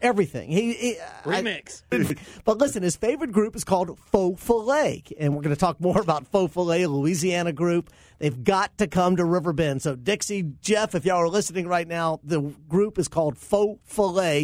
everything. Remix. But listen, his favorite group is called Faux Filet, and we're going to talk more about Faux Filet, a Louisiana group. They've got to come to Riverbend. So Dixie, Jeff, if y'all are listening right now, the group is called Faux Filet,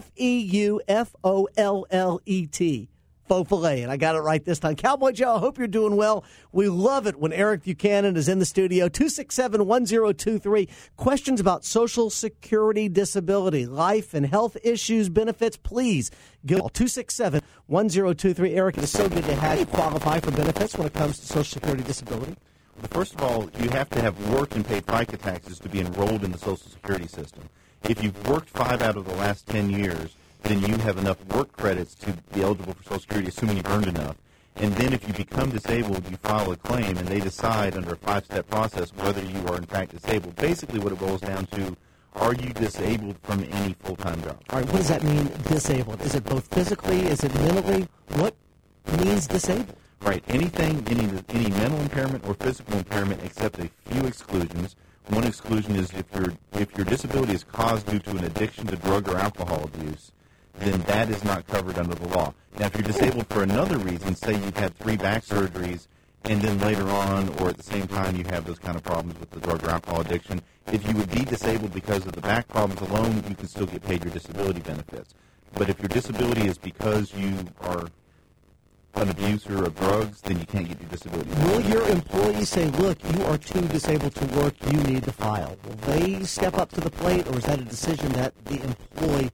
Feufollet. Faux Filet, and I got it right this time. Cowboy Joe, I hope you're doing well. We love it when Eric Buchanan is in the studio. 267-1023. Questions about Social Security disability, life and health issues, benefits, please give 267-1023. Eric, it is so good to have you qualify for benefits when it comes to Social Security disability. Well, first of all, you have to have worked and paid FICA taxes to be enrolled in the Social Security system. If you've worked 5 out of the last 10 years, then you have enough work credits to be eligible for Social Security, assuming you've earned enough. And then if you become disabled, you file a claim, and they decide under a 5-step process whether you are in fact disabled. Basically what it boils down to, are you disabled from any full-time job? All right, what does that mean, disabled? Is it both physically? Is it mentally? What means disabled? Right. Anything, any mental impairment or physical impairment except a few exclusions. One exclusion is if your disability is caused due to an addiction to drug or alcohol abuse, then that is not covered under the law. Now, if you're disabled for another reason, say you've had 3 back surgeries, and then later on or at the same time you have those kind of problems with the drug or alcohol addiction, if you would be disabled because of the back problems alone, you can still get paid your disability benefits. But if your disability is because you are an abuser of drugs, then you can't get your disability. Will your employees say, look, you are too disabled to work, you need to file? Will they step up to the plate, or is that a decision that the employee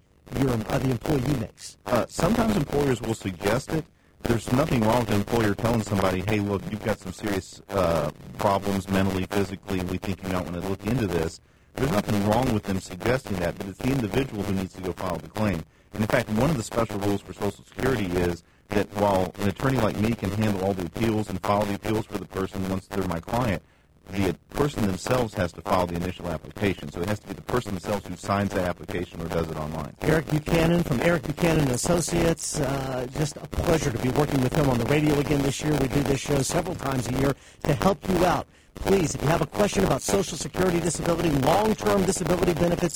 makes? Sometimes employers will suggest it. There's nothing wrong with an employer telling somebody, hey, look, you've got some serious problems mentally, physically, we think you might want to look into this. There's nothing wrong with them suggesting that, but it's the individual who needs to go file the claim. And in fact, one of the special rules for Social Security is that while an attorney like me can handle all the appeals and file the appeals for the person once they're my client, the person themselves has to file the initial application. So it has to be the person themselves who signs that application or does it online. Eric Buchanan from Eric Buchanan Associates. Just a pleasure to be working with him on the radio again this year. We do this show several times a year to help you out. Please, if you have a question about Social Security disability, long-term disability benefits,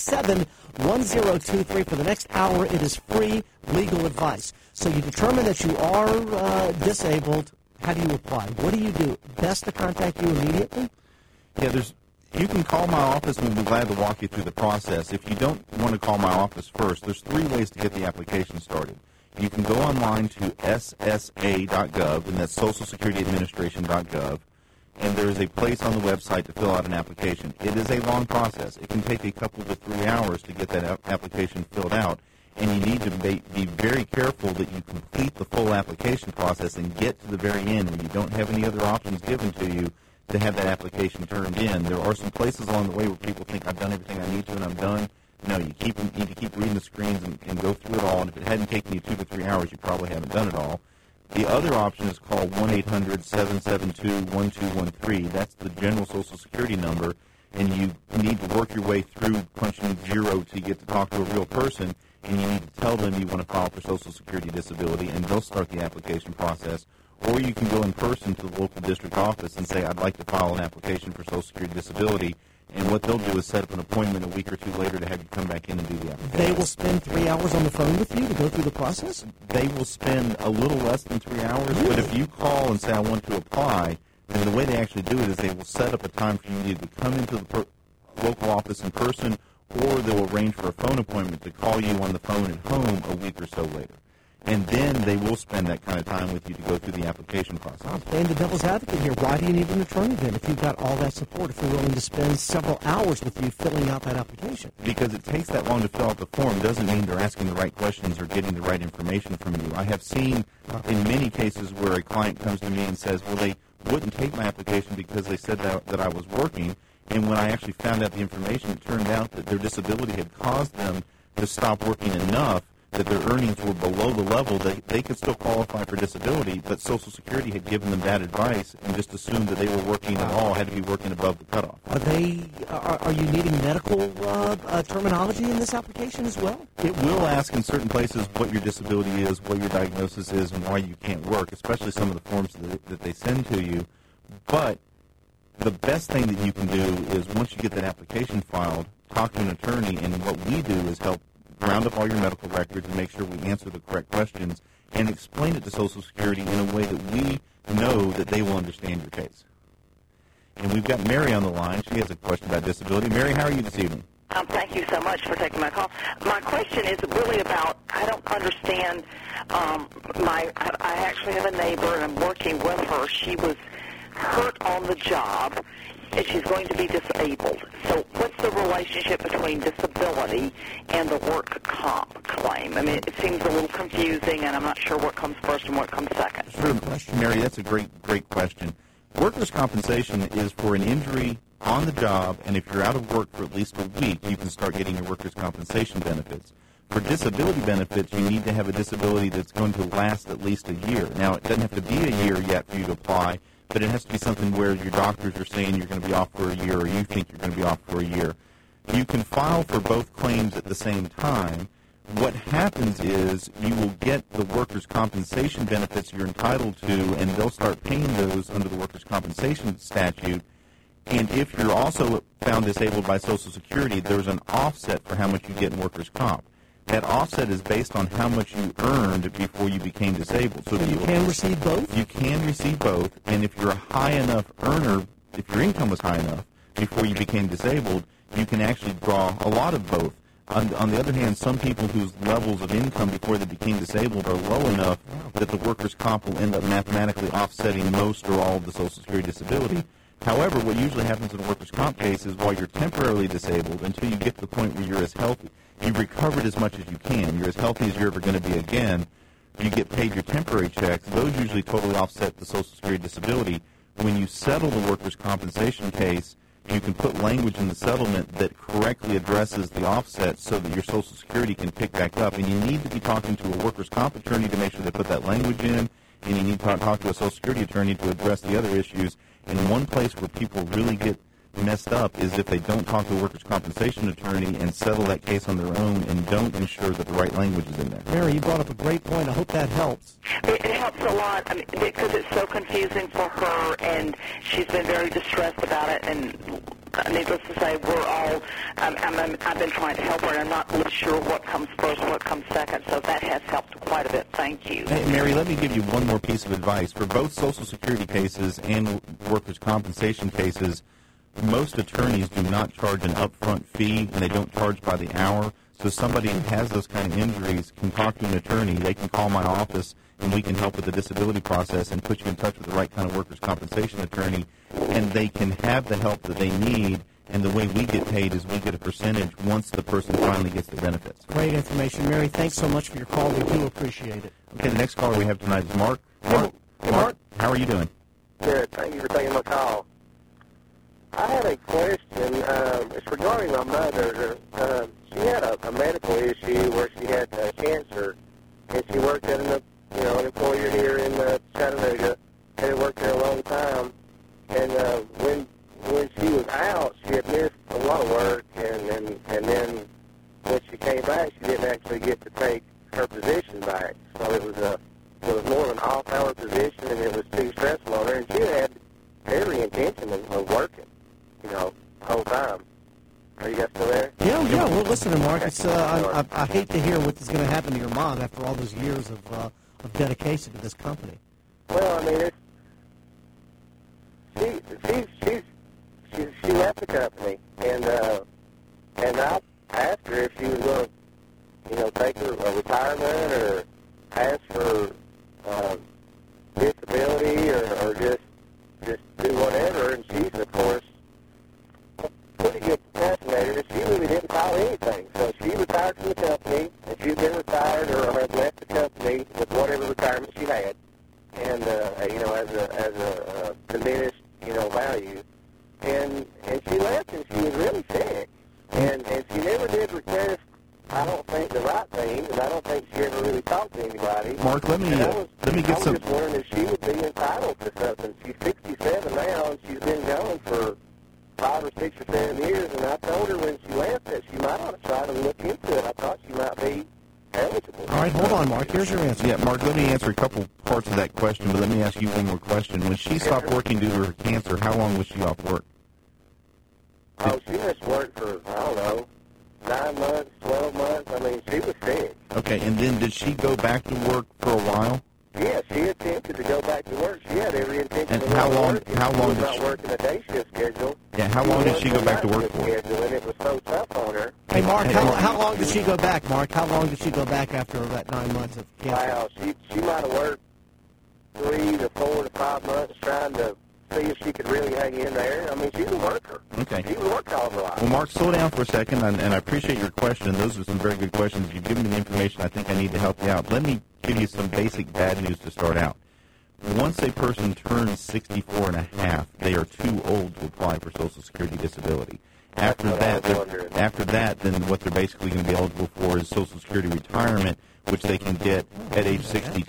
267-1023. For the next hour, it is free legal advice. So you determine that you are disabled. How do you apply? What do you do? Best to contact you immediately? Yeah, you can call my office and we'll be glad to walk you through the process. If you don't want to call my office first, there's 3 ways to get the application started. You can go online to ssa.gov, and that's socialsecurityadministration.gov, and there is a place on the website to fill out an application. It is a long process. It can take a couple to 3 hours to get that application filled out, and you need to be very careful that you complete the full application process and get to the very end where you don't have any other options given to you to have that application turned in. There are some places along the way where people think, I've done everything I need to and I'm done. No, you need to keep reading the screens and go through it all, and if it hadn't taken you 2 to 3 hours, you probably haven't done it all. The other option is called 1-800-772-1213. That's the general Social Security number, and you need to work your way through punching 0 to get to talk to a real person, and you need to tell them you want to file for Social Security disability, and they'll start the application process. Or you can go in person to the local district office and say, I'd like to file an application for Social Security disability, and what they'll do is set up an appointment a week or 2 later to have you come back in and do the application. They will spend 3 hours on the phone with you to go through the process? They will spend a little less than 3 hours, really? But if you call and say, I want to apply, then the way they actually do it is they will set up a time for you to either come into the local office in person, or they'll arrange for a phone appointment to call you on the phone at home a week or so later. And then they will spend that kind of time with you to go through the application process. I'm playing the devil's advocate here. Why do you need an attorney then if you've got all that support, if they're willing to spend several hours with you filling out that application? Because it takes that long to fill out the form doesn't mean they're asking the right questions or getting the right information from you. I have seen in many cases where a client comes to me and says, well, they wouldn't take my application because they said that I was working. And when I actually found out the information, it turned out that their disability had caused them to stop working enough that their earnings were below the level that they could still qualify for disability, but Social Security had given them bad advice and just assumed that they were working at all, had to be working above the cutoff. Are you needing medical terminology in this application as well? It will ask in certain places what your disability is, what your diagnosis is, and why you can't work, especially some of the forms that they send to you. But the best thing that you can do is once you get that application filed, talk to an attorney, and what we do is help round up all your medical records and make sure we answer the correct questions and explain it to Social Security in a way that we know that they will understand your case. And we've got Mary on the line. She has a question about disability. Mary, how are you this evening? Thank you so much for taking my call. My question is really about, I don't understand, I actually have a neighbor, and I'm working with her. She was hurt on the job, and she's going to be disabled. So what's the relationship between disability and the work comp claim? I mean, it seems a little confusing, and I'm not sure what comes first and what comes second. Sure, Mary, that's a great question. Workers' compensation is for an injury on the job, and if you're out of work for at least a week, you can start getting your workers' compensation benefits. For disability benefits, you need to have a disability that's going to last at least a year. Now, it doesn't have to be a year yet for you to apply, but it has to be something where your doctors are saying you're going to be off for a year, or you think you're going to be off for a year. You can file for both claims at the same time. What happens is you will get the workers' compensation benefits you're entitled to, and they'll start paying those under the workers' compensation statute. And if you're also found disabled by Social Security, there's an offset for how much you get in workers' comp. That offset is based on how much you earned before you became disabled. So you can receive both? You can receive both, and if you're a high enough earner, if your income was high enough before you became disabled, you can actually draw a lot of both. On the other hand, some people whose levels of income before they became disabled are low enough that the workers' comp will end up mathematically offsetting most or all of the Social Security disability. However, what usually happens in a workers' comp case is while you're temporarily disabled, until you get to the point where you're as healthy, you've recovered as much as you can, you're as healthy as you're ever going to be again, you get paid your temporary checks. Those usually totally offset the Social Security disability. When you settle the workers' compensation case, you can put language in the settlement that correctly addresses the offset so that your Social Security can pick back up. And you need to be talking to a workers' comp attorney to make sure they put that language in, and you need to talk to a Social Security attorney to address the other issues. And one place where people really get messed up is if they don't talk to a workers' compensation attorney and settle that case on their own and don't ensure that the right language is in there. Mary, you brought up a great point. I hope that helps. It helps a lot, I mean, because it's so confusing for her, and she's been very distressed about it. And needless to say, we're all, I've been trying to help her, and I'm not really sure what comes first and what comes second, so that has helped quite a bit. Thank you. Hey, Mary, let me give you one more piece of advice. For both Social Security cases and workers' compensation cases, most attorneys do not charge an upfront fee, and they don't charge by the hour. So somebody who has those kind of injuries can talk to an attorney. They can call my office, and we can help with the disability process and put you in touch with the right kind of workers' compensation attorney, and they can have the help that they need. And the way we get paid is we get a percentage once the person finally gets the benefits. Great information. Mary, thanks so much for your call. We do appreciate it. Okay, the next caller we have tonight is Mark. Mark, how are you doing? Good. Thank you for taking my call. I had a question. It's regarding my mother. She had a medical issue where she had cancer, and she worked at an employer here in Chattanooga. Had worked there a long time, and when she was out, she had missed a lot of work, and then when she came back, she didn't actually get to take her position back. So it was more of an off-hour position, and it was too stressful on her. And she had every intention of working, the whole time. Are you guys still there? Yeah, we're listening, Mark. It's, I hate to hear what is going to happen to your mom after all those years of dedication to this company. Well, I mean, she left the company, and I asked her if she was going to, take a retirement or ask for disability or just do whatever, and she's, of course, pretty good procrastinator, and she really didn't file anything. So she retired from the company, and she's been retired or had left the company with whatever retirement she had, and as a diminished value, and she left, and she was really sick, and she never did request, I don't think, the right thing, and I don't think she ever really talked to anybody. Mark, let me get some. I was just wondering if she would be entitled to something. She's 67 now, and she's been gone for 5 or 6 or 7 years, and I told her when she left that she might ought to try to look into it. I thought she might be eligible. All right, hold on, Mark. Here's your answer. Yeah, Mark, let me answer a couple parts of that question, but let me ask you one more question. When she stopped working due to her cancer, how long was she off work? Oh, she must work for, I don't know, 9 months, 12 months. I mean, she Okay, and then did she go back to work for a while? Yeah, she attempted to go back to work. She had every intention And of how long? working. How She long was did not she? working a day shift schedule. Yeah, how long did she go back to work for? Schedule, and it was so tough on her. Hey, Mark, how long did she go back, Mark? How long did she go back after that 9 months of cancer? Wow, she might have worked 3 to 4 to 5 months trying to see if she could really hang in there. I mean, she's a worker. Okay. She was working all her life. Well, Mark, slow down for a second, and I appreciate your question. Those are some very good questions. You've given me the information I think I need to help you out. Let me give you some basic bad news to start out. Once a person turns 64 and a half, they are too old to apply for Social Security disability. After that, then what they're basically going to be eligible for is Social Security retirement, which they can get at age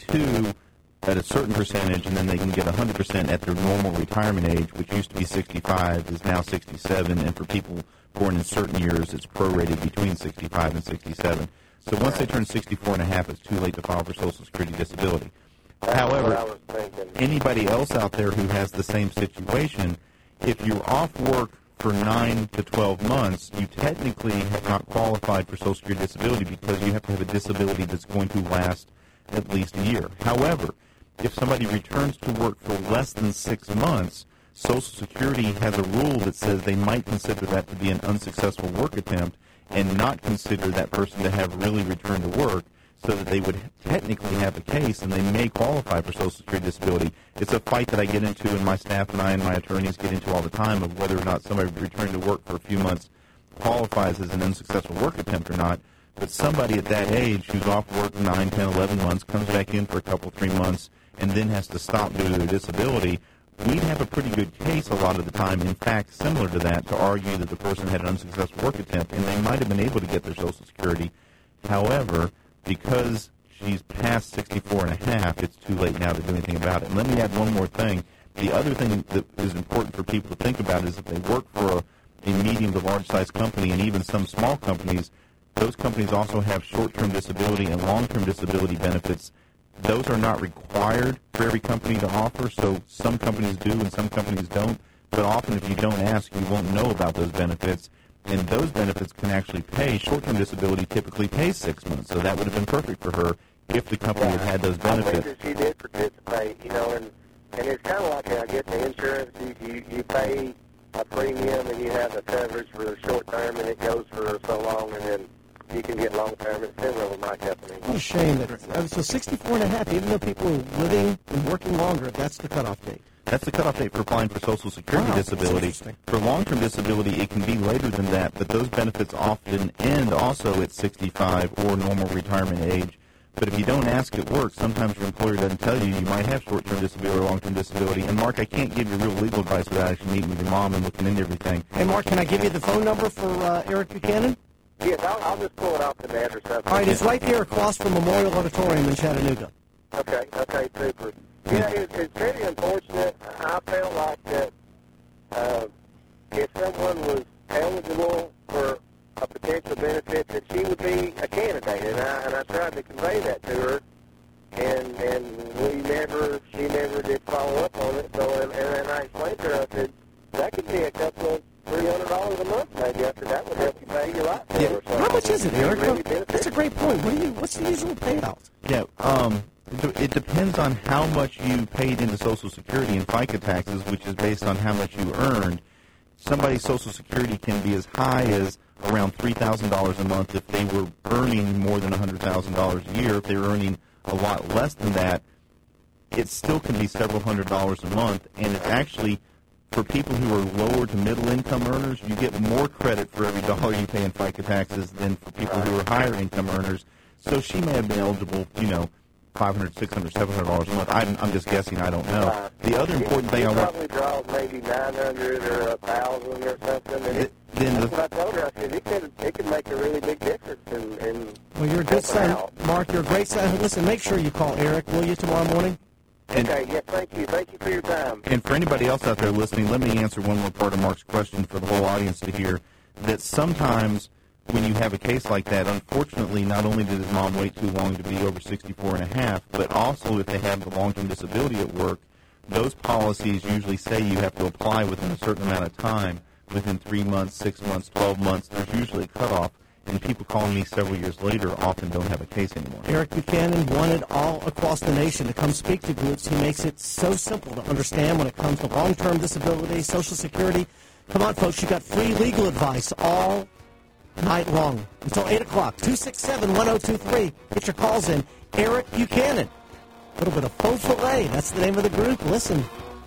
62 at a certain percentage, and then they can get 100% at their normal retirement age, which used to be 65, is now 67, and for people born in certain years, it's prorated between 65 and 67. So once they turn 64 and a half, it's too late to file for Social Security disability. However, anybody else out there who has the same situation, if you're off work for 9 to 12 months, you technically have not qualified for Social Security disability because you have to have a disability that's going to last at least a year. However, if somebody returns to work for less than 6 months, Social Security has a rule that says they might consider that to be an unsuccessful work attempt and not consider that person to have really returned to work, so that they would technically have a case and they may qualify for Social Security disability. It's a fight that I get into, and my staff and I and my attorneys get into all the time, of whether or not somebody returning to work for a few months qualifies as an unsuccessful work attempt or not. But somebody at that age who's off work 9, 10, 11 months, comes back in for a couple, 3 months, and then has to stop due to their disability, we'd have a pretty good case a lot of the time, in fact, similar to that, to argue that the person had an unsuccessful work attempt, and they might have been able to get their Social Security. However, because she's past 64 and a half, it's too late now to do anything about it. And let me add one more thing. The other thing that is important for people to think about is if they work for a medium to large-sized company, and even some small companies, those companies also have short-term disability and long-term disability benefits. Those are not required for every company to offer, so some companies do and some companies don't. But often if you don't ask, you won't know about those benefits. And those benefits can actually pay. Short-term disability typically pays 6 months, so that would have been perfect for her if the company had had those benefits. I she did participate, and it's kind of like, I guess, the insurance. You pay a premium and you have the coverage for the short term, and it goes for so long, and then you can get long term. It's similar with my company. What a shame. So 64 and a half, even though people are living and working longer, that's the cutoff date. That's the cutoff date for applying for Social Security disability. For long-term disability, it can be later than that, but those benefits often end also at 65 or normal retirement age. But if you don't ask at work, sometimes your employer doesn't tell you might have short-term disability or long-term disability. And, Mark, I can't give you real legal advice without actually meeting with your mom and looking into everything. Hey, Mark, can I give you the phone number for Eric Buchanan? Yes, I'll just pull it off the net or something. All right, it's right there across from Memorial Auditorium in Chattanooga. Okay, super. Yeah, it's very unfortunate. I felt like that if someone was eligible for a potential benefit, that she would be a candidate, and I tried to convey that to her, and she never did follow up on it. So, and I explained to her, I said, that could be a couple of $300 a month maybe. After that would help you pay your life bill or something. How much is it, Eric? Really That's a great point. What's the usual payout? Yeah, it depends on how much you paid into Social Security and FICA taxes, which is based on how much you earned. Somebody's Social Security can be as high as around $3,000 a month if they were earning more than $100,000 a year. If they were earning a lot less than that, it still can be several $100s a month, and it's actually, for people who are lower to middle income earners, you get more credit for every dollar you pay in FICA taxes than for people who are higher income earners. So she may have been eligible, $500, $600, $700 a month. I'm just guessing. I don't know. The other important thing I want probably draw maybe $900 or $1,000 or something. That's what I told her. I said it could make a really big difference. Well, you're a good son, Mark. You're a great son. Listen, make sure you call Eric, will you, tomorrow morning? Okay. Yeah. Thank you. Thank you for your time. And for anybody else out there listening, let me answer one more part of Mark's question for the whole audience to hear. That sometimes when you have a case like that, unfortunately, not only did his mom wait too long to be over 64 and a half, but also if they have the long-term disability at work, those policies usually say you have to apply within a certain amount of time, within 3 months, 6 months, 12 months. There's usually a cutoff. and people calling me several years later often don't have a case anymore. Eric Buchanan wanted all across the nation to come speak to groups. He makes it so simple to understand when it comes to long-term disability, Social Security. Come on, folks, you got free legal advice all night long until 8 o'clock. 267-1023. Get your calls in. Eric Buchanan. A little bit of faux filet. That's the name of the group. Listen.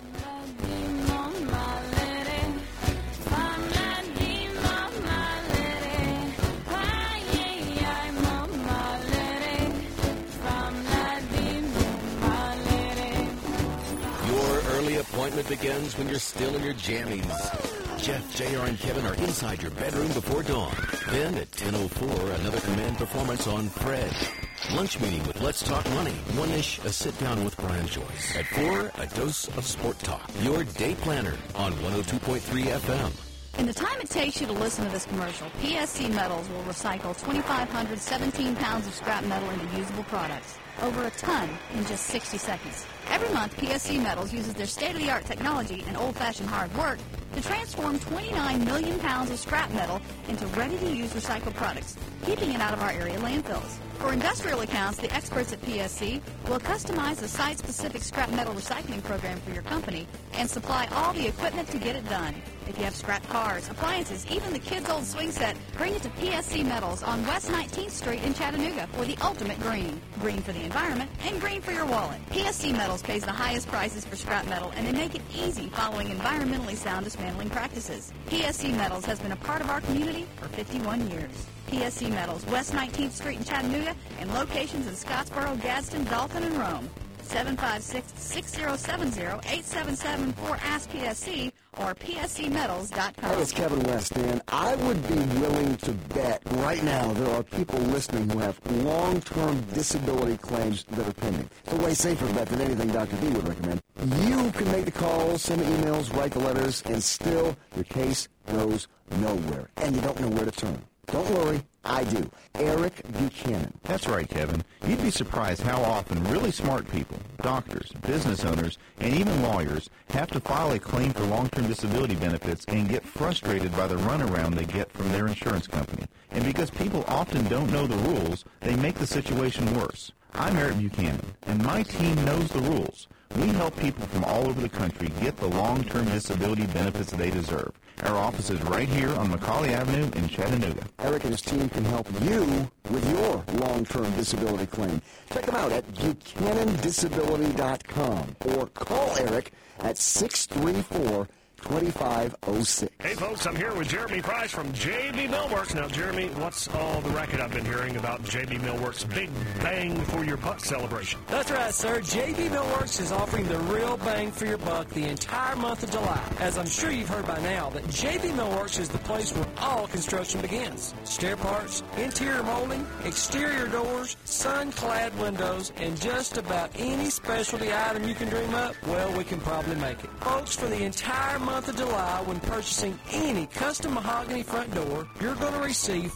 Appointment begins when you're still in your jammies. Jeff, JR, and Kevin are inside your bedroom before dawn. Then at 10:04, another command performance on Fred. Lunch meeting with Let's Talk Money. 1-ish, a sit-down with Brian Joyce. At 4, a dose of sport talk. Your day planner on 102.3 FM. In the time it takes you to listen to this commercial, PSC Metals will recycle 2,517 pounds of scrap metal into usable products. Over a ton in just 60 seconds. Every month, PSC Metals uses their state-of-the-art technology and old-fashioned hard work to transform 29 million pounds of scrap metal into ready-to-use recycled products, keeping it out of our area landfills. For industrial accounts, the experts at PSC will customize a site-specific scrap metal recycling program for your company and supply all the equipment to get it done. If you have scrap cars, appliances, even the kids' old swing set, bring it to PSC Metals on West 19th Street in Chattanooga for the ultimate green. Green for the environment and green for your wallet. PSC Metals pays the highest prices for scrap metal, and they make it easy following environmentally sound dismantling practices. PSC Metals has been a part of our community for 51 years. PSC Metals, West 19th Street in Chattanooga, and locations in Scottsboro, Gadsden, Dalton, and Rome. 756-6070, 877-4ASK-PSC, or pscmetals.com. Hey, it's Kevin West, and I would be willing to bet right now there are people listening who have long-term disability claims that are pending. It's a way safer bet than anything Dr. D would recommend. You can make the calls, send the emails, write the letters, and still your case goes nowhere, and you don't know where to turn. Don't worry, I do. Eric Buchanan. That's right, Kevin. You'd be surprised how often really smart people, doctors, business owners, and even lawyers have to file a claim for long-term disability benefits and get frustrated by the runaround they get from their insurance company. And because people often don't know the rules, they make the situation worse. I'm Eric Buchanan, and my team knows the rules. We help people from all over the country get the long-term disability benefits they deserve. Our office is right here on Macaulay Avenue in Chattanooga. Eric and his team can help you with your long-term disability claim. Check them out at buchanandisability.com or call Eric at 634-2506. Hey, folks, I'm here with Jeremy Price from JB Millworks. Now, Jeremy, what's all the racket I've been hearing about JB Millworks' Big Bang for Your Buck celebration? That's right, sir. JB Millworks is offering the real bang for your buck the entire month of July. As I'm sure you've heard by now, that JB Millworks is the place where all construction begins. Stair parts, interior molding, exterior doors, sun-clad windows, and just about any specialty item you can dream up, well, we can probably make it. Folks, for the entire month of July, when purchasing any custom mahogany front door, you're going to receive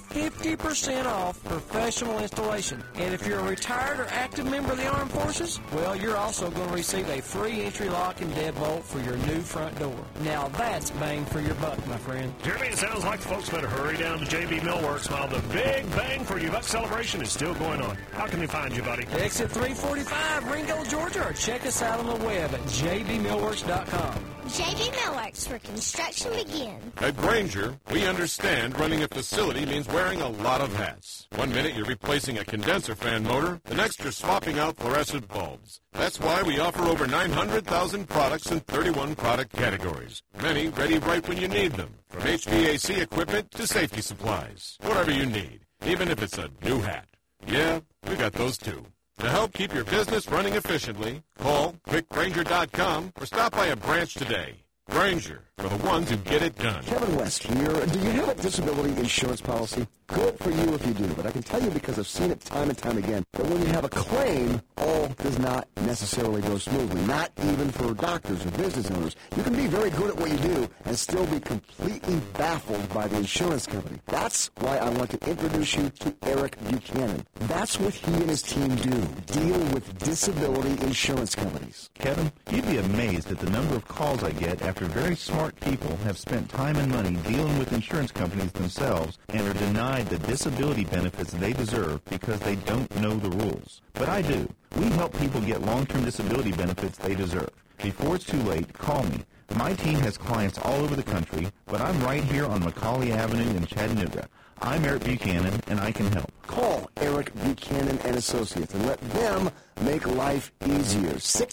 50% off professional installation. And if you're a retired or active member of the Armed Forces, well, you're also going to receive a free entry lock and deadbolt for your new front door. Now that's bang for your buck, my friend. Jeremy, it sounds like folks better hurry down to JB Millworks while the Big Bang for Your Buck celebration is still going on. How can they find you, buddy? Exit 345, Ringgold, Georgia, or check us out on the web at jbmillworks.com. JB Millworks, where construction begins. At Grainger, we understand running a facility means wearing a lot of hats. One minute you're replacing a condenser fan motor, the next you're swapping out fluorescent bulbs. That's why we offer over 900,000 products in 31 product categories. Many ready right when you need them. From HVAC equipment to safety supplies. Whatever you need, even if it's a new hat. Yeah, we got those too. To help keep your business running efficiently, call quickgrainger.com or stop by a branch today. Grainger, for the ones who get it done. Kevin West here. Do you have a disability insurance policy? Good for you if you do, but I can tell you because I've seen it time and time again that when you have a claim, all does not necessarily go smoothly, not even for doctors or business owners. You can be very good at what you do and still be completely baffled by the insurance company. That's why I want to introduce you to Eric Buchanan. That's what he and his team do, deal with disability insurance companies. Kevin, you'd be amazed at the number of calls I get after after very smart people have spent time and money dealing with insurance companies themselves and are denied the disability benefits they deserve because they don't know the rules. But I do. We help people get long-term disability benefits they deserve. Before it's too late, call me. My team has clients all over the country, but I'm right here on Macaulay Avenue in Chattanooga. I'm Eric Buchanan, and I can help. Call Eric Buchanan and Associates and let them make life easier.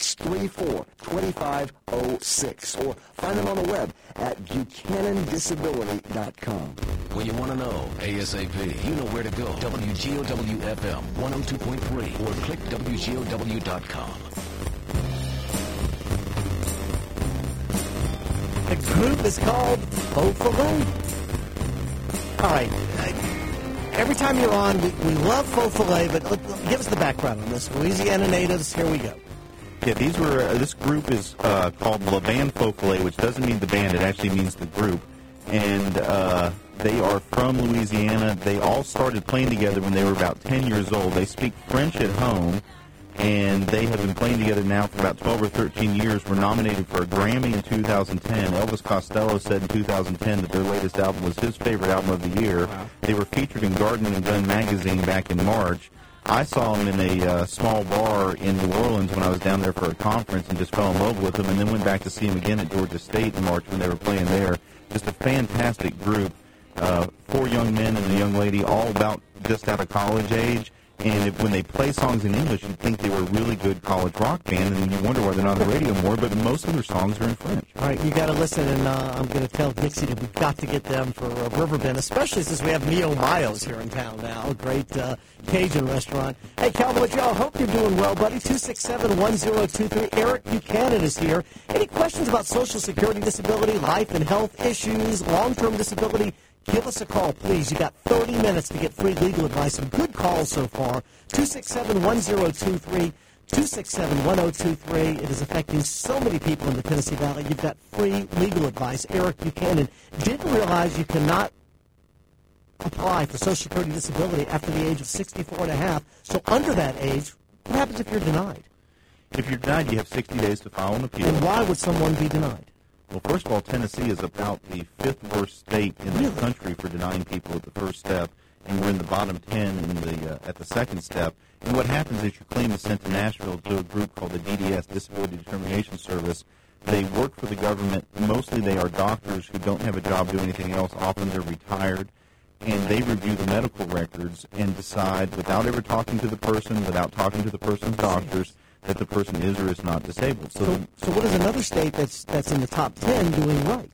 634-2506. Or find them on the web at buchanandisability.com. When you want to know ASAP, you know where to go. WGOW-FM 102.3 or click WGOW.com. The group is called Faux Filet. All right. Every time you're on, we love Faux Filet, but give us the background on this. Louisiana natives, here we go. Yeah, these were. This group is called La Band Faux Filet, which doesn't mean the band; it actually means the group. And they are from Louisiana. They all started playing together when they were about 10 years old. They speak French at home, and they have been playing together now for about 12 or 13 years. Were nominated for a Grammy in 2010. Elvis Costello said in 2010 that their latest album was his favorite album of the year. Wow. They were featured in Garden and Gun magazine back in March. I saw them in a small bar in New Orleans when I was down there for a conference and just fell in love with them, and then went back to see them again at Georgia State in March when they were playing there. Just a fantastic group. 4 young men and a young lady, all about just out of college age. And when they play songs in English, you'd think they were a really good college rock band, and you wonder why they're not on the radio more, but most of their songs are in French. All right, you got to listen, and I'm going to tell Dixie that we've got to get them for Riverbend, especially since we have Mio Mayo's here in town now, a great Cajun restaurant. Hey, Cowboy Joe, hope you're doing well, buddy. 267-1023. Eric Buchanan is here. Any questions about Social Security, disability, life and health issues, long-term disability? Give us a call, please. You got 30 minutes to get free legal advice. Some good calls so far. 267-1023, 267-1023. It is affecting so many people in the Tennessee Valley. You've got free legal advice. Eric Buchanan didn't realize you cannot apply for Social Security disability after the age of 64 and a half. So under that age, what happens if you're denied? If you're denied, you have 60 days to file an appeal. And why would someone be denied? Well, first of all, Tennessee is about the 5th worst state in the country for denying people at the first step, and we're in the bottom 10 in at the second step. And what happens is your claim is sent to Nashville to a group called the DDS, Disability Determination Service. They work for the government. Mostly they are doctors who don't have a job doing anything else. Often they're retired. And they review the medical records and decide, without ever talking to the person, without talking to the person's doctors, that the person is or is not disabled. So what is another state that's in the top 10 doing right?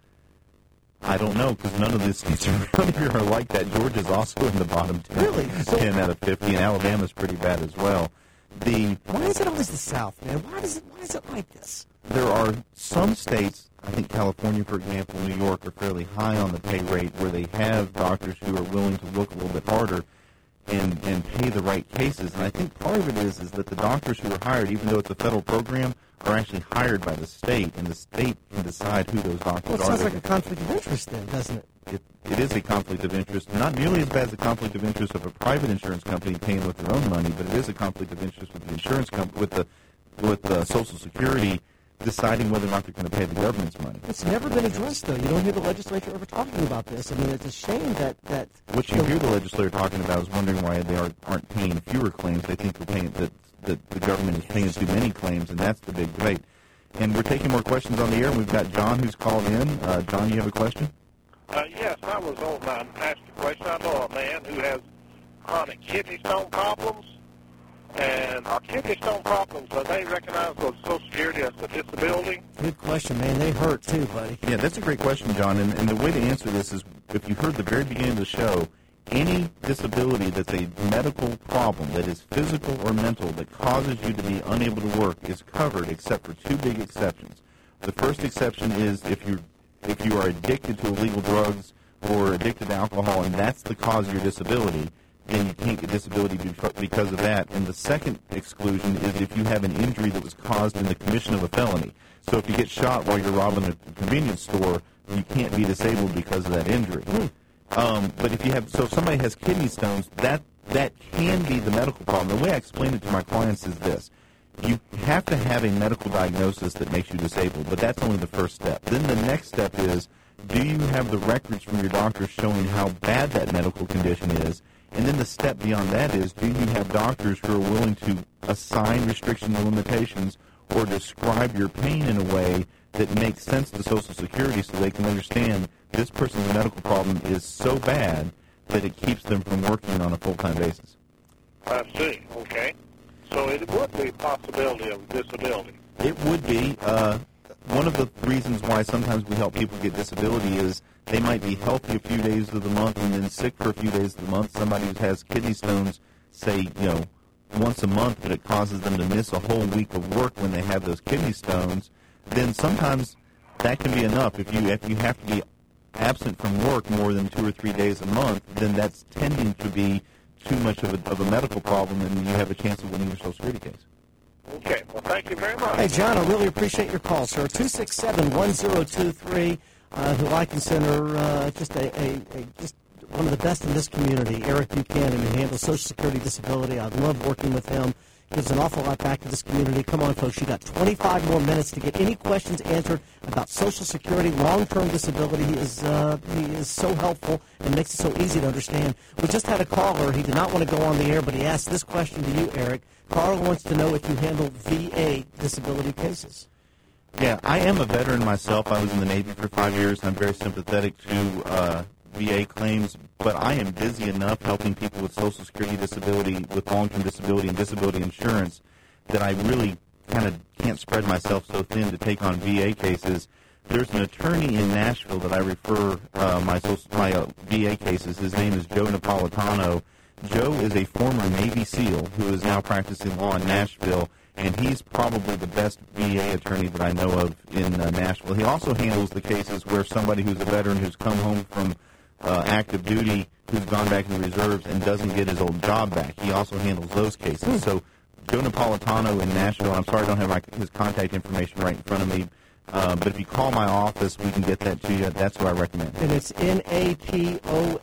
I don't know, because none of the states around here are like that. Georgia's also in the bottom 10. Really? 10 out of 50, and Alabama's pretty bad as well. Why is it always the South, man? Why is it like this? There are some states, I think California, for example, New York, are fairly high on the pay rate, where they have doctors who are willing to look a little bit harder and pay the right cases. And I think part of it is that the doctors who are hired, even though it's a federal program, are actually hired by the state, and the state can decide who those doctors are. Well, it sounds like a conflict of interest then, doesn't it? It is a conflict of interest. Not nearly as bad as the conflict of interest of a private insurance company paying with their own money, but it is a conflict of interest with the insurance company, with the Social Security deciding whether or not they're going to pay the government's money. It's never been addressed, though. You don't hear the legislature ever talking about this. I mean, it's a shame that what you hear the legislature talking about is wondering why they aren't paying fewer claims. They think they're paying that the government is paying too many claims, and that's the big debate. And we're taking more questions on the air. We've got John who's called in. John, you have a question? Yes, I was on to ask a question. I know a man who has chronic kidney stone problems. And are kidney stone problems, are they recognized with Social Security as a disability? Good question, man. They hurt too, buddy. Yeah, that's a great question, John. And the way to answer this is, if you heard the very beginning of the show, any disability that's a medical problem, that is physical or mental, that causes you to be unable to work is covered, except for 2 big exceptions. The first exception is if you are addicted to illegal drugs or addicted to alcohol, and that's the cause of your disability, then you can't get disability because of that. And the second exclusion is if you have an injury that was caused in the commission of a felony. So if you get shot while you're robbing a convenience store, you can't be disabled because of that injury. But if somebody has kidney stones, that can be the medical problem. The way I explain it to my clients is this. you have to have a medical diagnosis that makes you disabled, but that's only the first step. Then the next step is, do you have the records from your doctor showing how bad that medical condition is? And then the step beyond that is, do you have doctors who are willing to assign restrictions and limitations or describe your pain in a way that makes sense to Social Security so they can understand this person's medical problem is so bad that it keeps them from working on a full-time basis? I see. Okay. So it would be a possibility of disability. It would be. One of the reasons why sometimes we help people get disability is they might be healthy a few days of the month and then sick for a few days of the month. Somebody who has kidney stones, say, once a month, but it causes them to miss a whole week of work when they have those kidney stones, then sometimes that can be enough. If you have to be absent from work more than 2 or 3 days a month, then that's tending to be too much of a medical problem, and you have a chance of winning your Social Security case. Okay. Well, thank you very much. Hey, John, I really appreciate your call, sir. 267-1023, who I consider just just one of the best in this community, Eric Buchanan, who handles Social Security disability. I love working with him. Gives an awful lot back to this community. Come on, folks. You got 25 more minutes to get any questions answered about Social Security, long-term disability. He is so helpful and makes it so easy to understand. We just had a caller. He did not want to go on the air, but he asked this question to you, Eric. Carl wants to know if you handle VA disability cases. Yeah, I am a veteran myself. I was in the Navy for 5 years, and I'm very sympathetic to VA claims, but I am busy enough helping people with Social Security disability, with long-term disability and disability insurance, that I really kind of can't spread myself so thin to take on VA cases. There's an attorney in Nashville that I refer my VA cases. His name is Joe Napolitano. Joe is a former Navy SEAL who is now practicing law in Nashville, and he's probably the best VA attorney that I know of in Nashville. He also handles the cases where somebody who's a veteran who's come home from active duty, who's gone back in the reserves and doesn't get his old job back. He also handles those cases. So Joe Napolitano in Nashville, I'm sorry I don't have his contact information right in front of me, but if you call my office, we can get that to you. That's what I recommend. And it's Napolitano,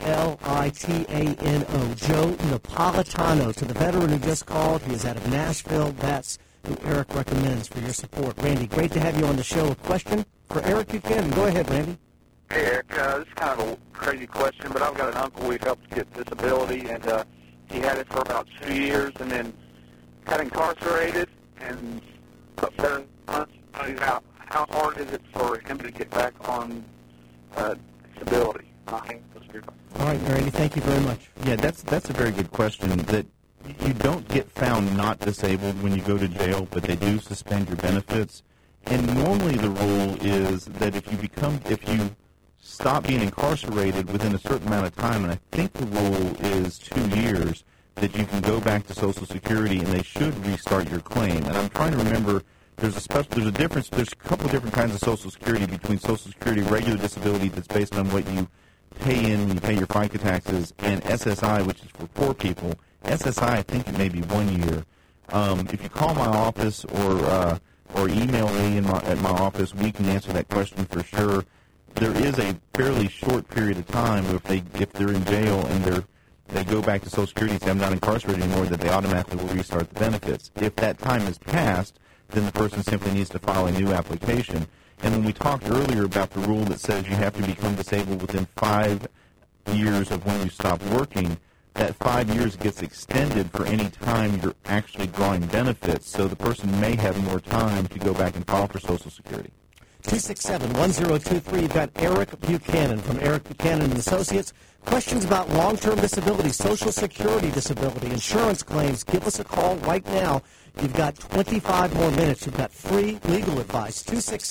Joe Napolitano. To the veteran who just called, he is out of Nashville. That's who Eric recommends for your support. Randy, great to have you on the show. A question for Eric Buchanan. Go ahead, Randy. Hey, Eric, this is kind of a crazy question, but I've got an uncle we helped get disability, and he had it for about 2 years and then got incarcerated and about 7 months. How hard is it for him to get back on disability? All right, Randy, thank you very much. Yeah, that's a very good question. That you don't get found not disabled when you go to jail, but they do suspend your benefits. And normally the rule is that if you stop being incarcerated within a certain amount of time, and I think the rule is 2 years, that you can go back to Social Security and they should restart your claim. And I'm trying to remember, there's a difference. There's a couple of different kinds of Social Security between Social Security regular disability that's based on what you pay in when you pay your FICA taxes, and SSI, which is for poor people. SSI, I think it may be 1 year. If you call my office or email me at my office, we can answer that question for sure. There is a fairly short period of time if they're in jail and they go back to Social Security and say, I'm not incarcerated anymore, that they automatically will restart the benefits. If that time has passed, then the person simply needs to file a new application. And when we talked earlier about the rule that says you have to become disabled within 5 years of when you stop working, that 5 years gets extended for any time you're actually drawing benefits, so the person may have more time to go back and file for Social Security. 267-1023. You've got Eric Buchanan from Eric Buchanan and Associates. Questions about long-term disability, Social Security disability, insurance claims. Give us a call right now. You've got 25 more minutes. You've got free legal advice.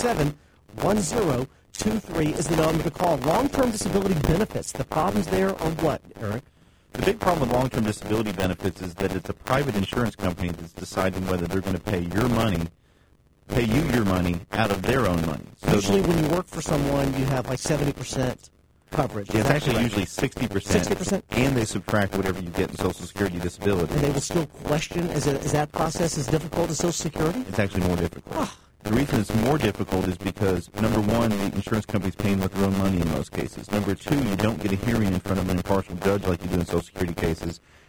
267-1023 is the number to call. Long-term disability benefits. The problems there are what, Eric? The big problem with long-term disability benefits is that it's a private insurance company that's deciding whether they're going to pay you your money out of their own money. So usually when you work for someone, you have like 70% coverage. Yeah, it's actually usually 60%. 60%? And they subtract whatever you get in Social Security disability. And they will still question, is that process as difficult as Social Security? It's actually more difficult. The reason it's more difficult is because, number one, the insurance company's paying with their own money in most cases. Number two, you don't get a hearing in front of an impartial judge like you do in Social Security cases.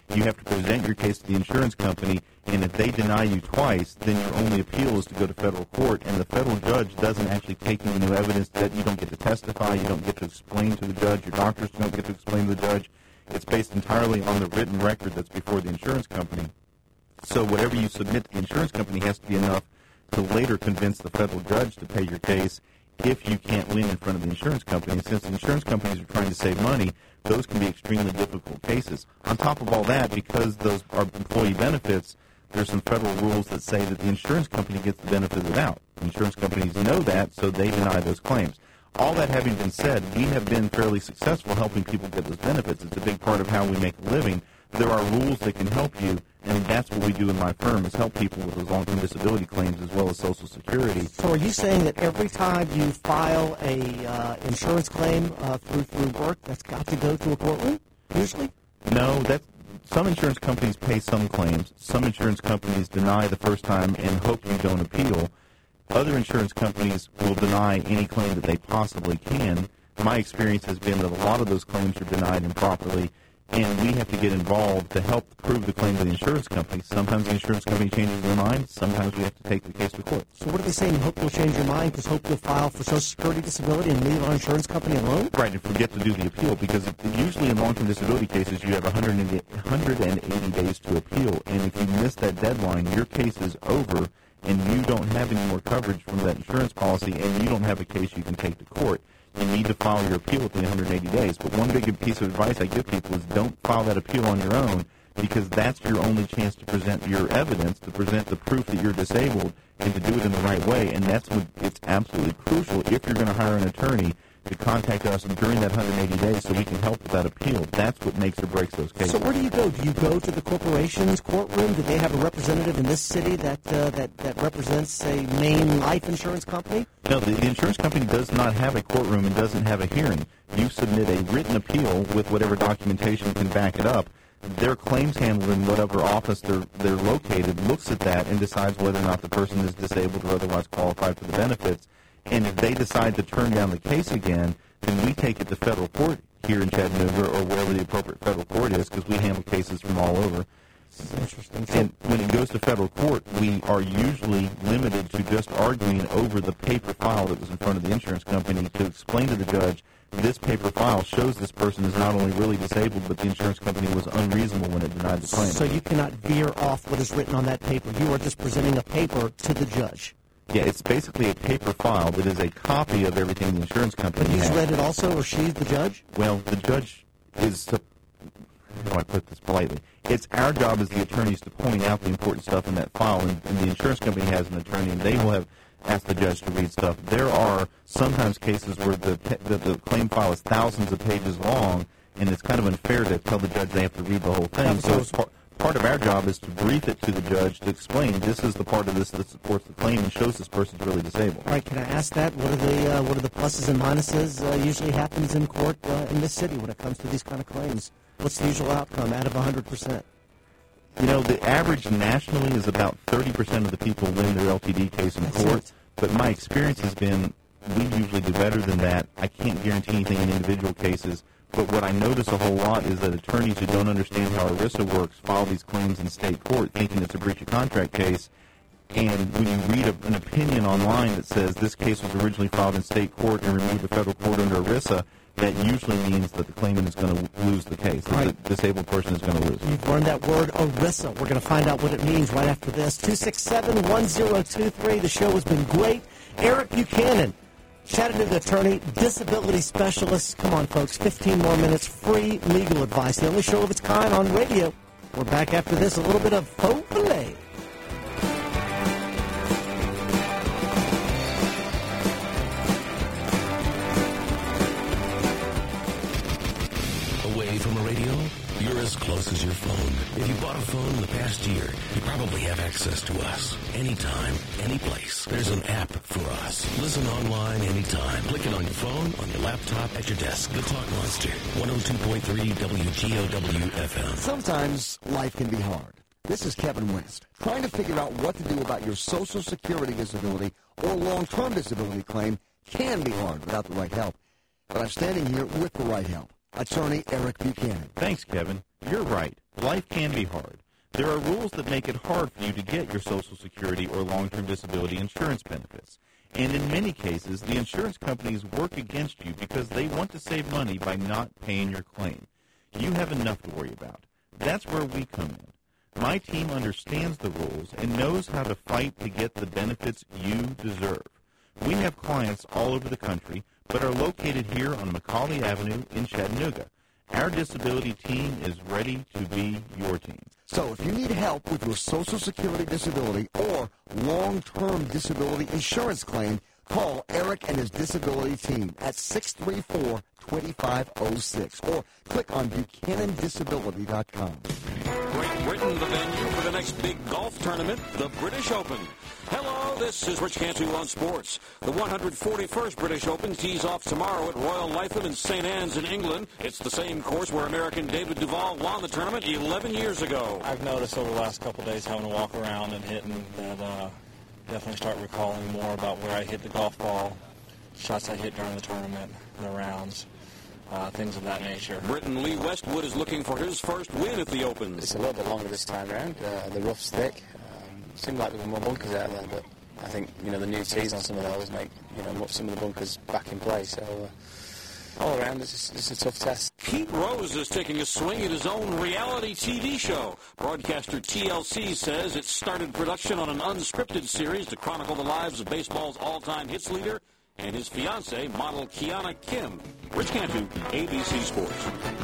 You have to present your case to the insurance company, and if they deny you twice, then your only appeal is to go to federal court, and the federal judge doesn't actually take any new evidence. That you don't get to testify, you don't get to explain to the judge, your doctors don't get to explain to the judge. It's based entirely on the written record that's before the insurance company. So whatever you submit to the insurance company has to be enough to later convince the federal judge to pay your case if you can't win in front of the insurance company. And since the insurance companies are trying to save money, those can be extremely difficult cases. On top of all that, because those are employee benefits, there's some federal rules that say that the insurance company gets the benefit of the doubt. The insurance companies know that, so they deny those claims. All that having been said, we have been fairly successful helping people get those benefits. It's a big part of how we make a living. There are rules that can help you, and that's what we do in my firm, is help people with those long-term disability claims as well as Social Security. So are you saying that every time you file a insurance claim through work, that's got to go to a courtroom, usually? No, some insurance companies pay some claims. Some insurance companies deny the first time and hope you don't appeal. Other insurance companies will deny any claim that they possibly can. My experience has been that a lot of those claims are denied improperly, and we have to get involved to help prove the claim to the insurance company. Sometimes the insurance company changes their mind. Sometimes we have to take the case to court. So what are they saying? Hope you'll change your mind because hope you'll file for Social Security disability and leave our insurance company alone? Right, and forget to do the appeal, because usually in long-term disability cases you have 180 days to appeal, and if you miss that deadline, your case is over, and you don't have any more coverage from that insurance policy, and you don't have a case you can take to court. You need to file your appeal within 180 days. But one big piece of advice I give people is don't file that appeal on your own, because that's your only chance to present your evidence, to present the proof that you're disabled, and to do it in the right way. And that's what it's absolutely crucial if you're going to hire an attorney to contact us during that 180 days so we can help with that appeal. That's what makes or breaks those cases. So where do you go? Do you go to the corporation's courtroom? Do they have a representative in this city that represents a main life insurance company? No, the insurance company does not have a courtroom and doesn't have a hearing. You submit a written appeal with whatever documentation can back it up. Their claims handler in whatever office they're located looks at that and decides whether or not the person is disabled or otherwise qualified for the benefits. And if they decide to turn down the case again, then we take it to federal court here in Chattanooga or wherever the appropriate federal court is, because we handle cases from all over. Interesting. And when it goes to federal court, we are usually limited to just arguing over the paper file that was in front of the insurance company to explain to the judge, this paper file shows this person is not only really disabled, but the insurance company was unreasonable when it denied the claim. So you cannot veer off what is written on that paper. You are just presenting a paper to the judge. Yeah, it's basically a paper file that is a copy of everything the insurance company has. But he's read it also, or she's the judge? Well, the judge is, how do I put this politely? It's our job as the attorneys to point out the important stuff in that file, and the insurance company has an attorney, and they will have asked the judge to read stuff. There are sometimes cases where the claim file is thousands of pages long, and it's kind of unfair to tell the judge they have to read the whole thing. So it's part of our job is to brief it to the judge to explain this is the part of this that supports the claim and shows this person's really disabled. All right, can I ask that? What are the pluses and minuses usually happens in court in this city when it comes to these kind of claims? What's the usual outcome out of 100%? You know, the average nationally is about 30% of the people win their LTD case in court. But my experience has been we usually do better than that. I can't guarantee anything in individual cases. But what I notice a whole lot is that attorneys who don't understand how ERISA works file these claims in state court thinking it's a breach of contract case. And when you read an opinion online that says this case was originally filed in state court and removed to federal court under ERISA, that usually means that the claimant is going to lose the case. The disabled person is going to lose. You've learned that word, ERISA. We're going to find out what it means right after this. 267-1023. The show has been great. Eric Buchanan, Chattanooga attorney, disability specialist. Come on, folks, 15 more minutes, free legal advice. The only show of its kind on radio. We're back after this, a little bit of faux filet. Away from a radio, you're as close as your phone. If you bought a phone in the past year, you probably have access to us. Anytime, any place. There's an app for us. Listen online anytime. Click it on your phone, on your laptop, at your desk. The Talk Monster, 102.3 WGOW FM. Sometimes life can be hard. This is Kevin West, trying to figure out what to do about your Social Security disability or long-term disability claim can be hard without the right help. But I'm standing here with the right help. Attorney Eric Buchanan. Thanks, Kevin. You're right. Life can be hard. There are rules that make it hard for you to get your Social Security or long-term disability insurance benefits. And in many cases, the insurance companies work against you because they want to save money by not paying your claim. You have enough to worry about. That's where we come in. My team understands the rules and knows how to fight to get the benefits you deserve. We have clients all over the country, but are located here on Macaulay Avenue in Chattanooga. Our disability team is ready to be your team. So if you need help with your Social Security disability or long-term disability insurance claim, call Eric and his disability team at 634-2506 or click on BuchananDisability.com. Great Britain, the venue for the next big golf tournament, the British Open. Hello, this is Rich Cantu on sports. The 141st British Open tees off tomorrow at Royal Lytham in St. Anne's in England. It's the same course where American David Duval won the tournament 11 years ago. I've noticed over the last couple of days having to walk around and hitting that definitely start recalling more about where I hit the golf ball, shots I hit during the tournament, the rounds. Things of that nature. Briton Lee Westwood is looking for his first win at the Open. It's a little bit longer this time around. The rough's thick. Seemed like there were more bunkers out there, but I think the new tees on some of those make some of the bunkers back in place. So all around, it's a tough test. Pete Rose is taking a swing at his own reality TV show. Broadcaster TLC says it started production on an unscripted series to chronicle the lives of baseball's all-time hits leader and his fiancée, model Kiana Kim. Rich Cantu, ABC Sports.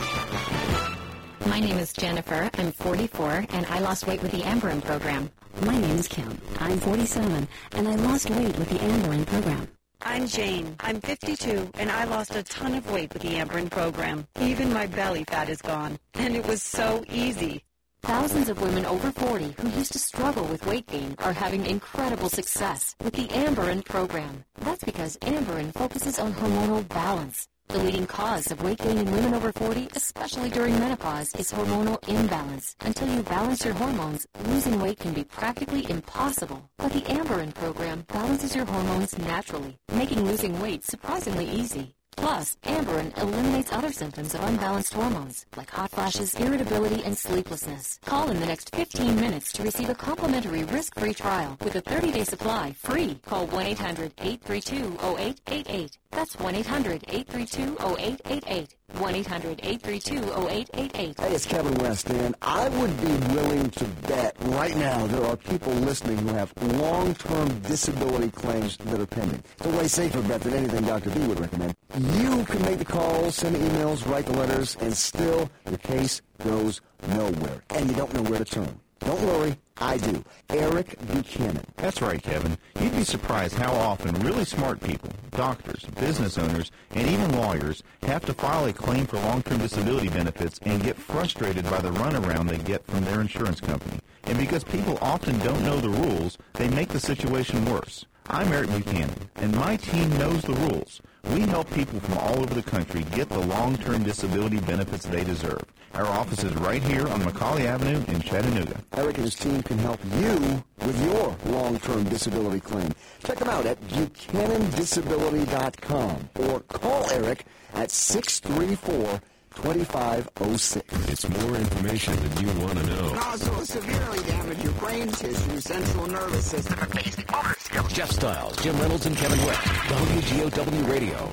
My name is Jennifer. I'm 44, and I lost weight with the Amberin program. My name is Kim. I'm 47, and I lost weight with the Amberin program. I'm Jane. I'm 52, and I lost a ton of weight with the Amberin program. Even my belly fat is gone, and it was so easy. Thousands of women over 40 who used to struggle with weight gain are having incredible success with the Amberin program. That's because Amberin focuses on hormonal balance. The leading cause of weight gain in women over 40, especially during menopause, is hormonal imbalance. Until you balance your hormones, losing weight can be practically impossible. But the Amberin program balances your hormones naturally, making losing weight surprisingly easy. Plus, Amberin eliminates other symptoms of unbalanced hormones, like hot flashes, irritability, and sleeplessness. Call in the next 15 minutes to receive a complimentary risk-free trial with a 30-day supply free. Call 1-800-832-0888. That's 1-800-832-0888. 1-800-832-0888. Hey, it's Kevin West, and I would be willing to bet right now there are people listening who have long-term disability claims that are pending. It's a way safer bet than anything Dr. B would recommend. You can make the calls, send the emails, write the letters, and still your case goes nowhere, and you don't know where to turn. Don't worry, I do. Eric Buchanan. That's right, Kevin. You'd be surprised how often really smart people, doctors, business owners, and even lawyers have to file a claim for long-term disability benefits and get frustrated by the runaround they get from their insurance company. And because people often don't know the rules, they make the situation worse. I'm Eric Buchanan, and my team knows the rules. We help people from all over the country get the long-term disability benefits they deserve. Our office is right here on Macaulay Avenue in Chattanooga. Eric and his team can help you with your long-term disability claim. Check them out at BuchananDisability.com or call Eric at 634-2506. It's more information than you want to know. Also severely damage your brain tissue, central nervous system, or basic motor skills. Jeff Styles, Jim Reynolds, and Kevin West. WGOW Radio.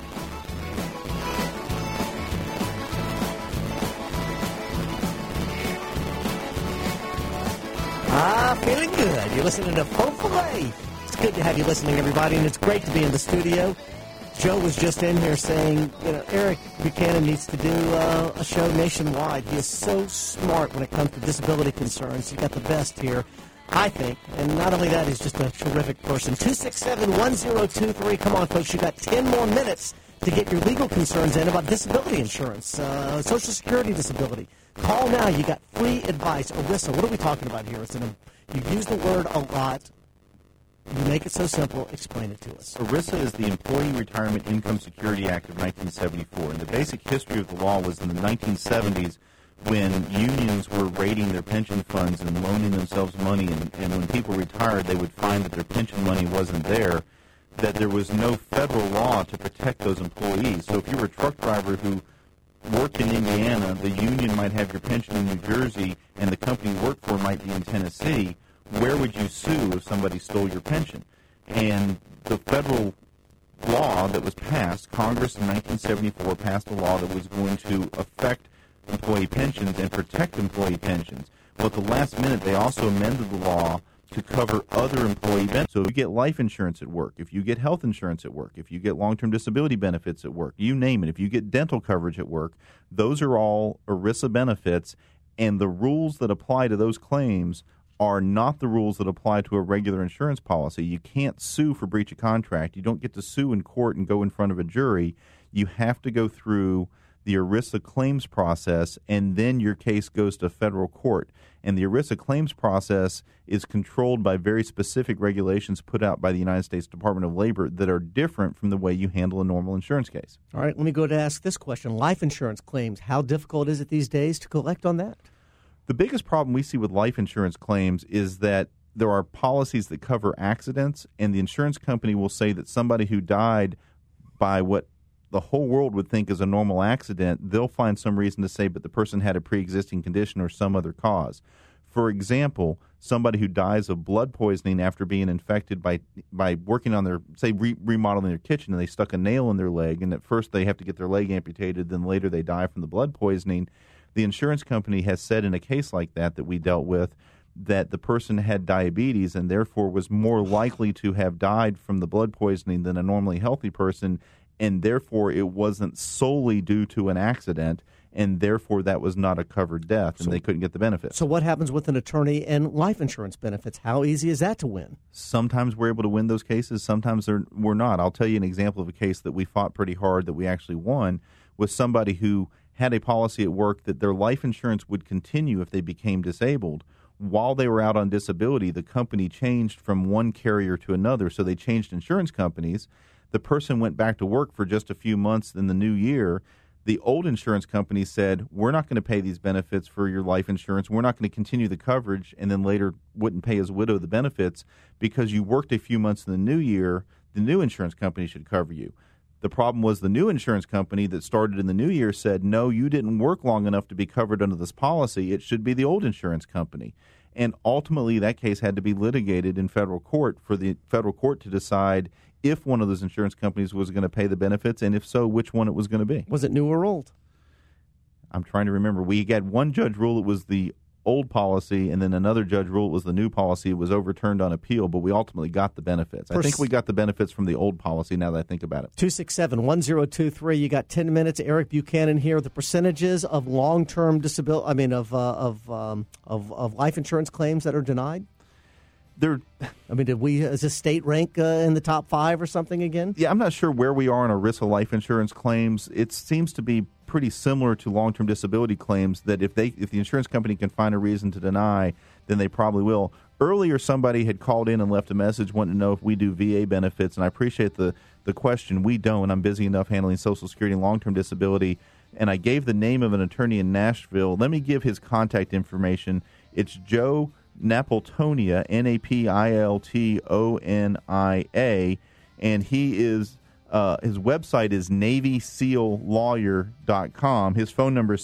Feeling good. You're listening to Faux Filet. It's good to have you listening, everybody, and it's great to be in the studio. Joe was just in here saying, Eric Buchanan needs to do a show nationwide. He is so smart when it comes to disability concerns. He's got the best here, I think. And not only that, he's just a terrific person. 267-1023. Come on, folks. You got 10 more minutes to get your legal concerns in about disability insurance, Social Security disability. Call now. You got free advice. ERISA, what are we talking about here? You use the word a lot. You make it so simple. Explain it to us. ERISA is the Employee Retirement Income Security Act of 1974, and the basic history of the law was in the 1970s when unions were raiding their pension funds and loaning themselves money, and when people retired, they would find that their pension money wasn't there, that there was no federal law to protect those employees. So if you were a truck driver who work in Indiana, the union might have your pension in New Jersey, and the company you work for might be in Tennessee, where would you sue if somebody stole your pension? And the federal law that was passed, Congress in 1974 passed a law that was going to affect employee pensions and protect employee pensions. But at the last minute, they also amended the law to cover other employee benefits. So if you get life insurance at work, if you get health insurance at work, if you get long-term disability benefits at work, you name it, if you get dental coverage at work, those are all ERISA benefits, and the rules that apply to those claims are not the rules that apply to a regular insurance policy. You can't sue for breach of contract. You don't get to sue in court and go in front of a jury. You have to go through the ERISA claims process, and then your case goes to federal court. And the ERISA claims process is controlled by very specific regulations put out by the United States Department of Labor that are different from the way you handle a normal insurance case. All right, let me go to ask this question. Life insurance claims, how difficult is it these days to collect on that? The biggest problem we see with life insurance claims is that there are policies that cover accidents, and the insurance company will say that somebody who died by what the whole world would think is a normal accident, they'll find some reason to say, but the person had a pre-existing condition or some other cause. For example, somebody who dies of blood poisoning after being infected by working on their, say, remodeling their kitchen, and they stuck a nail in their leg, and at first they have to get their leg amputated, then later they die from the blood poisoning. The insurance company has said in a case like that we dealt with that the person had diabetes and therefore was more likely to have died from the blood poisoning than a normally healthy person, and therefore it wasn't solely due to an accident, and therefore that was not a covered death, and they couldn't get the benefit. So what happens with an attorney and life insurance benefits? How easy is that to win? Sometimes we're able to win those cases. Sometimes we're not. I'll tell you an example of a case that we fought pretty hard that we actually won with somebody who had a policy at work that their life insurance would continue if they became disabled. While they were out on disability, the company changed from one carrier to another, so they changed insurance companies. The person went back to work for just a few months in the new year. The old insurance company said, we're not going to pay these benefits for your life insurance. We're not going to continue the coverage, and then later wouldn't pay his widow the benefits because you worked a few months in the new year. The new insurance company should cover you. The problem was the new insurance company that started in the new year said, no, you didn't work long enough to be covered under this policy. It should be the old insurance company. And ultimately, that case had to be litigated in federal court for the federal court to decide if one of those insurance companies was going to pay the benefits, and if so, which one it was going to be. Was it new or old? I'm trying to remember. We had one judge rule it was the old policy, and then another judge rule it was the new policy. It was overturned on appeal, but we ultimately got the benefits. I think we got the benefits from the old policy now that I think about it. 267-1023. You got 10 minutes. Eric Buchanan here. The percentages of long-term disability, of life insurance claims that are denied? Did we as a state rank in the top 5 or something again? Yeah, I'm not sure where we are on ERISA life insurance claims. It seems to be pretty similar to long-term disability claims that if the insurance company can find a reason to deny, then they probably will. Earlier, somebody had called in and left a message wanting to know if we do VA benefits, and I appreciate the question. We don't. I'm busy enough handling Social Security and long-term disability, and I gave the name of an attorney in Nashville. Let me give his contact information. It's Joe Napoltonia, Napiltonia, and he is his website is NavySealLawyer.com. His phone number is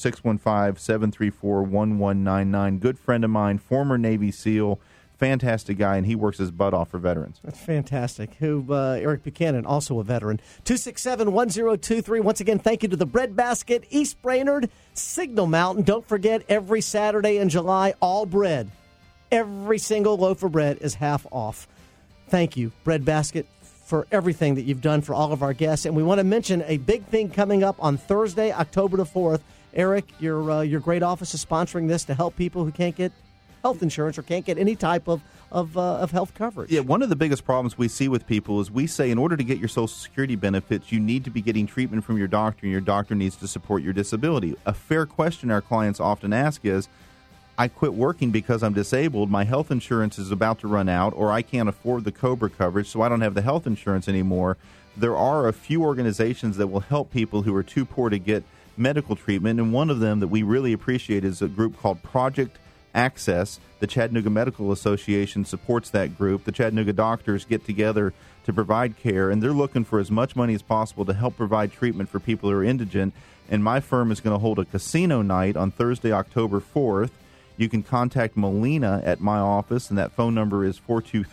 615-734-1199. Good friend of mine, former Navy SEAL, fantastic guy, and he works his butt off for veterans. That's fantastic. Eric Buchanan, also a veteran. 267-1023. Once again, thank you to the Bread Basket, East Brainerd, Signal Mountain. Don't forget, every Saturday in July, all bread. Every single loaf of bread is half off. Thank you, Bread Basket, for everything that you've done for all of our guests. And we want to mention a big thing coming up on Thursday, October the 4th. Eric, your great office is sponsoring this to help people who can't get health insurance or can't get any type of health coverage. Yeah, one of the biggest problems we see with people is we say in order to get your Social Security benefits, you need to be getting treatment from your doctor, and your doctor needs to support your disability. A fair question our clients often ask is, I quit working because I'm disabled, my health insurance is about to run out, or I can't afford the COBRA coverage, so I don't have the health insurance anymore. There are a few organizations that will help people who are too poor to get medical treatment, and one of them that we really appreciate is a group called Project Access. The Chattanooga Medical Association supports that group. The Chattanooga doctors get together to provide care, and they're looking for as much money as possible to help provide treatment for people who are indigent. and my firm is going to hold a casino night on Thursday, October 4th. You can contact Melina at my office, and that phone number is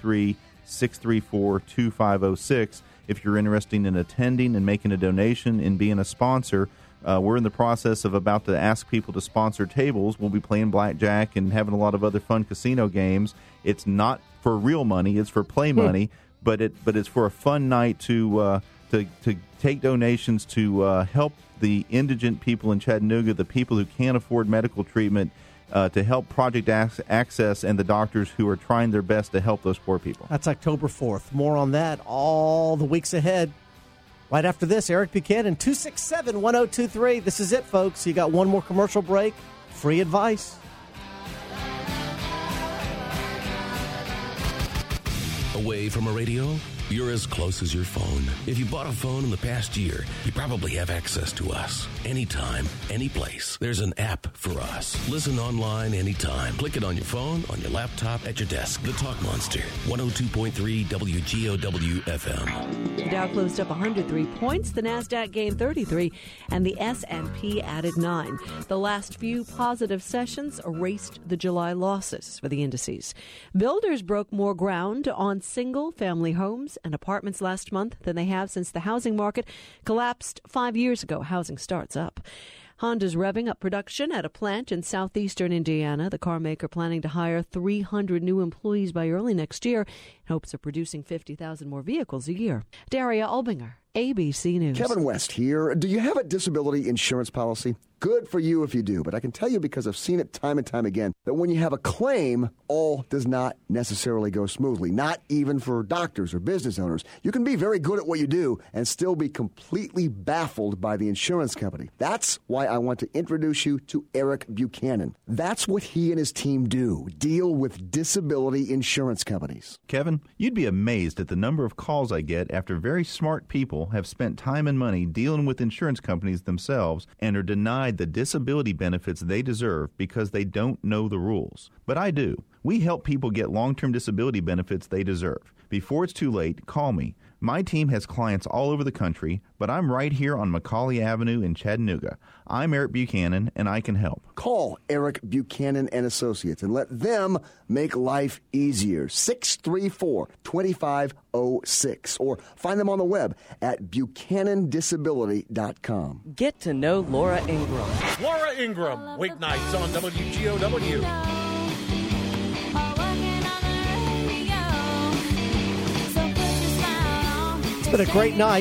423-634-2506. If you're interested in attending and making a donation and being a sponsor, we're in the process of about to ask people to sponsor tables. We'll be playing blackjack and having a lot of other fun casino games. It's not for real money; it's for play money. But it's for a fun night to take donations to help the indigent people in Chattanooga, the people who can't afford medical treatment. To help Project Access and the doctors who are trying their best to help those poor people. That's October 4th. More on that all the weeks ahead. Right after this, Eric Buchanan, 267-1023. This is it, folks. You got one more commercial break. Free advice. Away from a radio? You're as close as your phone. If you bought a phone in the past year, you probably have access to us. Anytime, anyplace. There's an app for us. Listen online anytime. Click it on your phone, on your laptop, at your desk. The Talk Monster. 102.3 WGOW FM. The Dow closed up 103 points. The Nasdaq gained 33, and the S&P added 9. The last few positive sessions erased the July losses for the indices. Builders broke more ground on single-family homes and apartments last month than they have since the housing market collapsed 5 years ago. Housing starts up. Honda's revving up production at a plant in southeastern Indiana. The car maker planning to hire 300 new employees by early next year in hopes of producing 50,000 more vehicles a year. Daria Albinger, ABC News. Kevin West here. Do you have a disability insurance policy? Good for you if you do, but I can tell you because I've seen it time and time again that when you have a claim, all does not necessarily go smoothly, not even for doctors or business owners. You can be very good at what you do and still be completely baffled by the insurance company. That's why I want to introduce you to Eric Buchanan. That's what he and his team do, deal with disability insurance companies. Kevin, you'd be amazed at the number of calls I get after very smart people have spent time and money dealing with insurance companies themselves and are denied the disability benefits they deserve because they don't know the rules. But I do. We help people get long-term disability benefits they deserve. Before it's too late, call me. My team has clients all over the country, but I'm right here on Macaulay Avenue in Chattanooga. I'm Eric Buchanan, and I can help. Call Eric Buchanan and Associates and let them make life easier. 634-2506. Or find them on the web at buchanandisability.com. Get to know Laura Ingram. Laura Ingram, weeknights on WGOW. It's been a great night.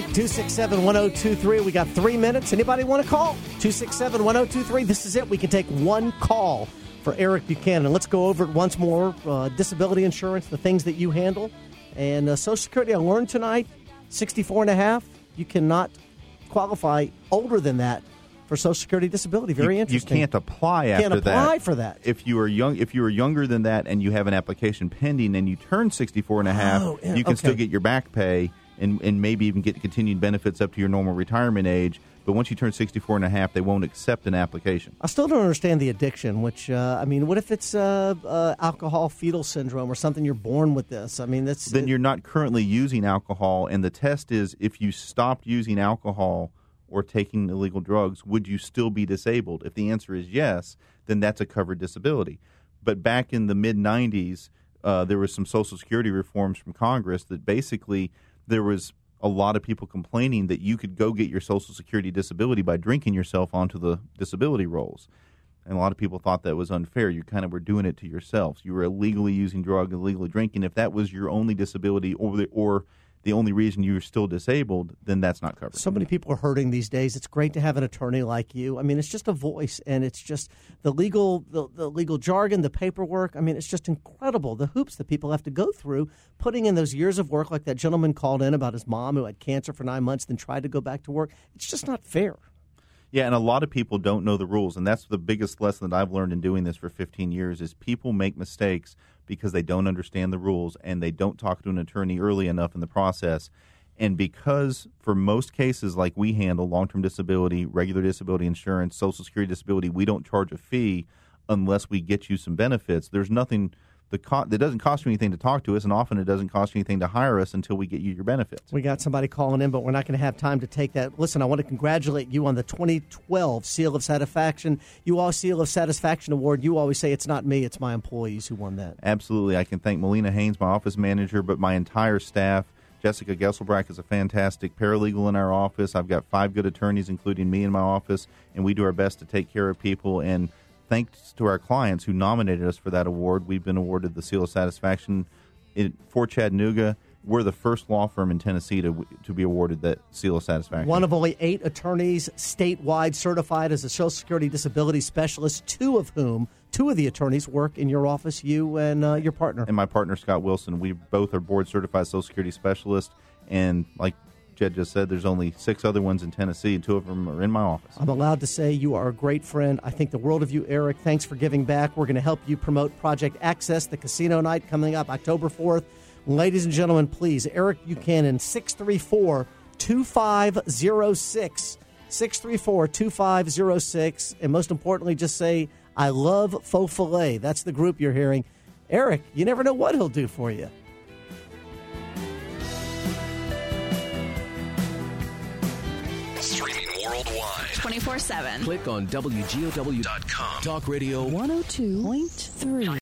267-1023. We got 3 minutes. Anybody want to call? 267-1023. This is it. We can take one call for Eric Buchanan. Let's go over it once more. Disability insurance, the things that you handle. And Social Security, I learned tonight, 64 and a half. You cannot qualify older than that for Social Security disability. Very interesting. You can't apply after that. Can't apply for that. If you are younger than that and you have an application pending and you turn 64 and a half, you can still get your back pay and maybe even get continued benefits up to your normal retirement age. But once you turn 64 and a half, they won't accept an application. I still don't understand the addiction, which, what if it's alcohol fetal syndrome or something? You're born with this. Then you're not currently using alcohol, and the test is if you stopped using alcohol or taking illegal drugs, would you still be disabled? If the answer is yes, then that's a covered disability. But back in the mid-'90s, there was some Social Security reforms from Congress that basically there was a lot of people complaining that you could go get your Social Security disability by drinking yourself onto the disability rolls. And a lot of people thought that was unfair. You kind of were doing it to yourselves. You were illegally using drugs, illegally drinking. If that was your only disability or the only reason you're still disabled, then that's not covered. So many people are hurting these days. It's great to have an attorney like you. It's just a voice, and it's just the legal jargon, the paperwork. It's just incredible, the hoops that people have to go through, putting in those years of work, like that gentleman called in about his mom who had cancer for 9 months, then tried to go back to work. It's just not fair. Yeah, and a lot of people don't know the rules, and that's the biggest lesson that I've learned in doing this for 15 years is people make mistakes because they don't understand the rules and they don't talk to an attorney early enough in the process. And because for most cases like we handle, long-term disability, regular disability insurance, Social Security disability, we don't charge a fee unless we get you some benefits. There's nothing it doesn't cost you anything to talk to us, and often it doesn't cost you anything to hire us until we get you your benefits. We got somebody calling in, but we're not going to have time to take that. Listen, I want to congratulate you on the 2012 Seal of Satisfaction. Seal of Satisfaction Award. You always say it's not me, it's my employees who won that. Absolutely. I can thank Melina Haynes, my office manager, but my entire staff. Jessica Gesselbrack is a fantastic paralegal in our office. I've got 5 good attorneys, including me in my office, and we do our best to take care of people. And thanks to our clients who nominated us for that award, we've been awarded the Seal of Satisfaction. For Chattanooga, we're the first law firm in Tennessee to be awarded that Seal of Satisfaction. One of only 8 attorneys statewide certified as a Social Security disability specialist, 2 of the attorneys work in your office, you and your partner. And my partner, Scott Wilson. We both are board-certified Social Security specialists, and like Jed just said, there's only 6 other ones in Tennessee, and 2 of them are in my office. I'm allowed to say you are a great friend. I think the world of you, Eric. Thanks for giving back. We're going to help you promote Project Access, the casino night coming up October 4th. Ladies and gentlemen, please, Eric Buchanan, 634-2506. 634-2506. And most importantly, just say, I love Faux Filet. That's the group you're hearing. Eric, you never know what he'll do for you. Streaming worldwide. 24/7. Click on WGOW.com. Talk Radio 102.3.